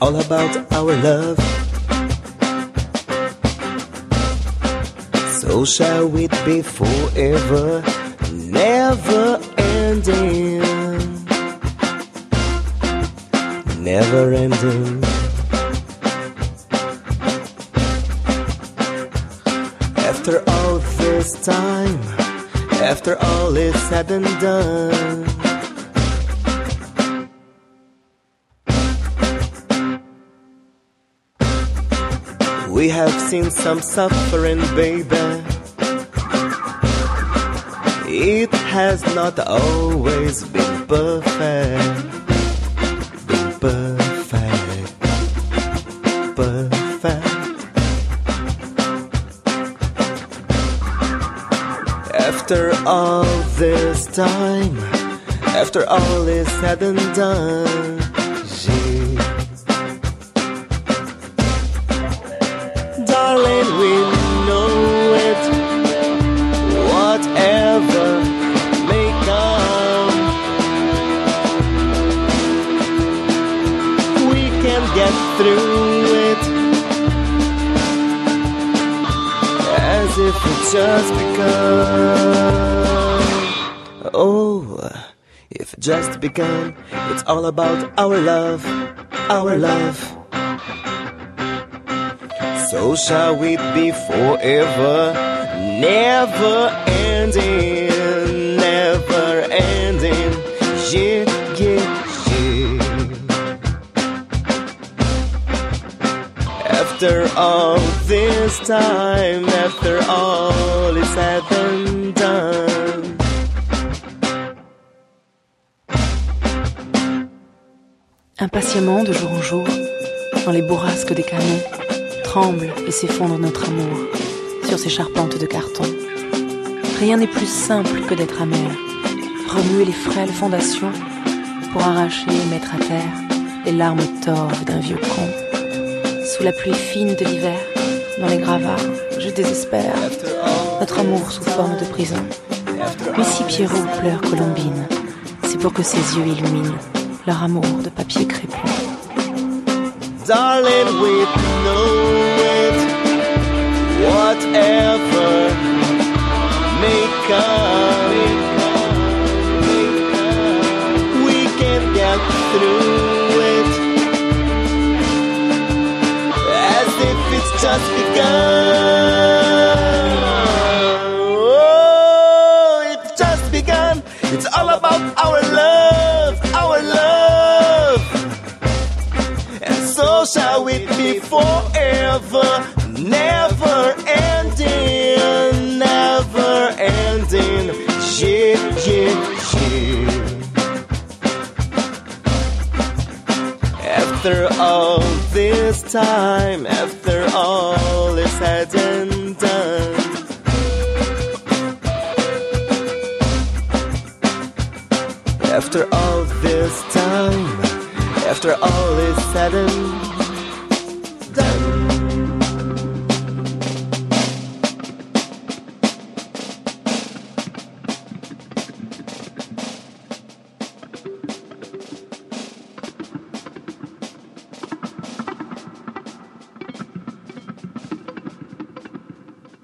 all about our love. So shall it be forever, never ending, never ending. After all this time, after all is said and done, we have seen some suffering, baby. It has not always been perfect, perfect. After all this time, after all is said and done, darling, we know it. Whatever may come, we can get through it, as if it just begun. Oh, if it just begun, it's all about our love, our love. So shall it be forever, never ending, never ending, yeah, yeah, yeah. After all this time, after all is said and done. Impatiemment, de jour en jour, dans les bourrasques des canons, tremble et s'effondre notre amour sur ces charpentes de carton. Rien n'est plus simple que d'être amer, remuer les frêles fondations pour arracher et mettre à terre les larmes torves d'un vieux con. Sous la pluie fine de l'hiver, dans les gravats, je désespère, notre amour sous forme de prison. Lucie Pierrot pleure Colombine, c'est pour que ses yeux illuminent leur amour de papier crépus. Darling, we know it. Whatever may come, we can get through it, as if it's just begun. Oh, it's just begun. It's all about our love, our love. So shall it be forever, never ending, never ending, yeah, yeah, yeah. After all this time, after all is said and done, after all this time, after all is said and